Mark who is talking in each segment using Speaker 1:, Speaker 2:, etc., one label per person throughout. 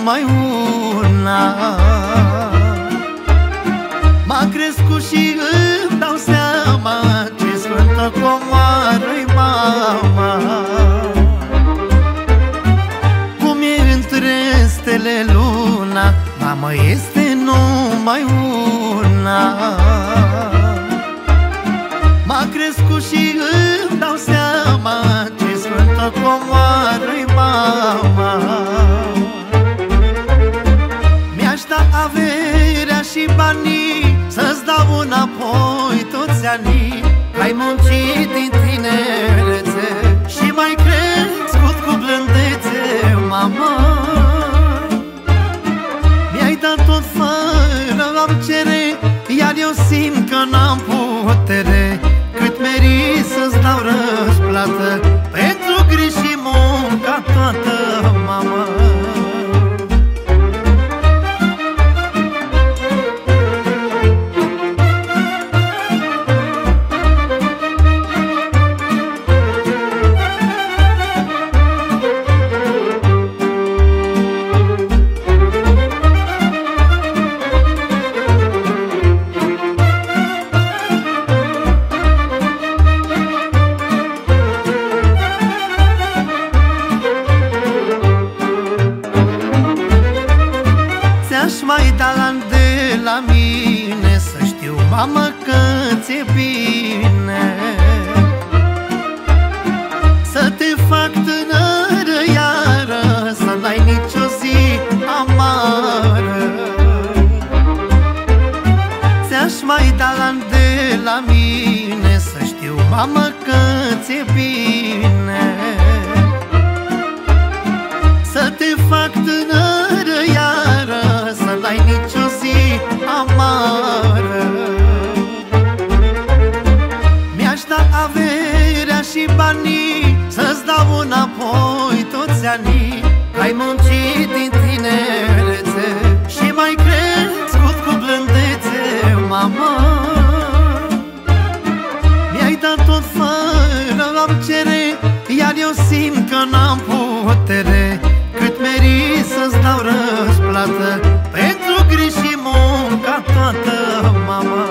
Speaker 1: numai una. M-a crescut și îmi dau seama ce sfântă comoară-i mama. Cum e între stele luna, mama este numai una. M-a crescut și îmi dau seama ce sfântă comoară-i mama. Mi-aș da averea și banii să-ți dau înapoi toți anii. Ai muncit din tinerețe și m-ai crescut cu blândețe, mama. Mi-ai dat tot fără a-mi cere, iar eu simt că n-am putere. Cât merit să-ți dau răsplată pentru griji și munca toată, mama. Ți-aș mai da la de la mine, să știu, mamă, că ți-e bine. Să te fac tânără iară, să n-ai nicio zi amară. Ți-aș mai da la de la mine, să știu, mamă, că ți-e bine. Să te fac tânără iară, să n-ai nicio zi amară. Mi-aș da averea și banii să-ți dau înapoi toți anii. Ai muncit din tinerețe și m-ai crescut cu blândețe, mama. Mi-ai dat tot fără a-mi cere, iar eu simt că n-am putere. Cât merit să-ți dau răsplată pentru griji și munca toată, mama.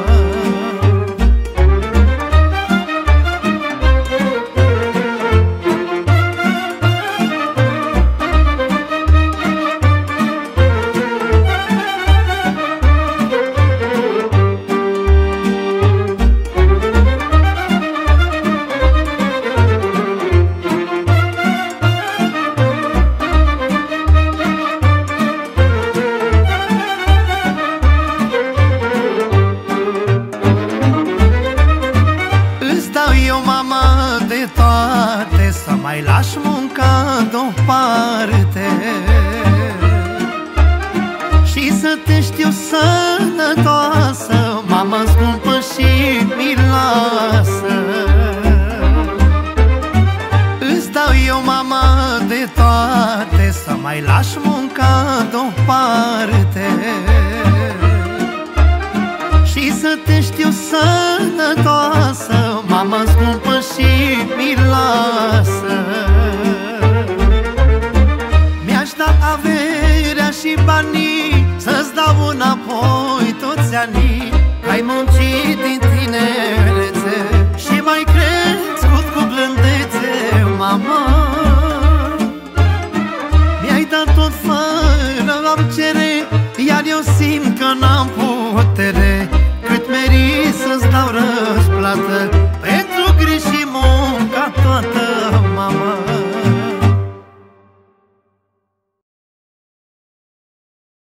Speaker 1: De toate, să mai lași munca deoparte și să te știu sănătoasă, mamă scumpă și miloasă. Îți dau eu, mama, de toate, să mai lași munca deoparte și să te știu sănătoasă, mamă scumpă și miloasă. Mi-aș da averea și banii să-ți dau înapoi toți anii. Ai muncit din tinerețe și m-ai crescut cu blândețe, mama. Mi-ai dat tot fără a-mi cere, iar eu simt că n-am putere.